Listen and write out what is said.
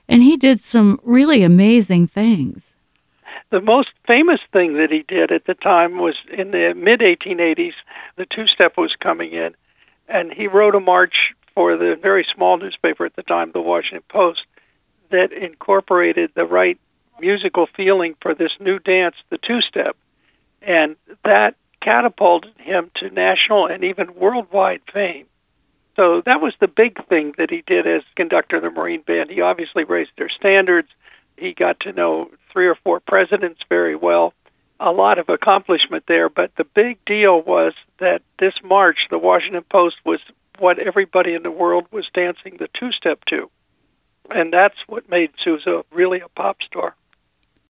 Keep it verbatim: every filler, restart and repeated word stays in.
And he did some really amazing things. The most famous thing that he did at the time was in the mid eighteen eighties, the two-step was coming in, and he wrote a march for the very small newspaper at the time, the Washington Post, that incorporated the right musical feeling for this new dance, the two-step. And that catapulted him to national and even worldwide fame. So that was the big thing that he did as conductor of the Marine Band. He obviously raised their standards. He got to know three or four presidents very well. A lot of accomplishment there, but the big deal was that this march, the Washington Post, was what everybody in the world was dancing the two-step to. And that's what made Sousa really a pop star.